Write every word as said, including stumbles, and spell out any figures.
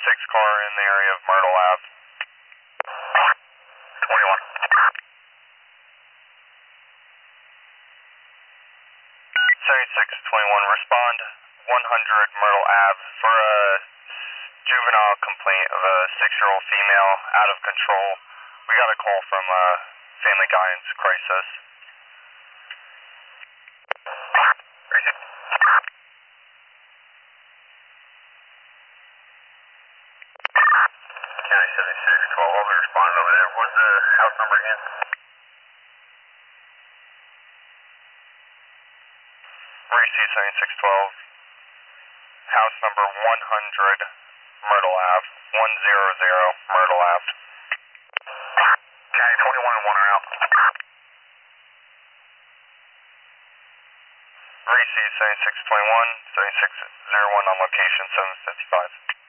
seventy-six car in the area of Myrtle Ave. twenty-one. seventy-six twenty-one, respond one hundred Myrtle Ave for a juvenile complaint of a six-year-old female out of control. We got a call from a family guidance crisis. County seventy-six twelve, I'll be responding over there. What's the house number again? Reese seventy-six twelve, house number one hundred Myrtle Ave, one hundred Myrtle Ave. County twenty-one and one are out. Reese seventy-six twenty-one, seventy-six oh one on location seven fifty-five.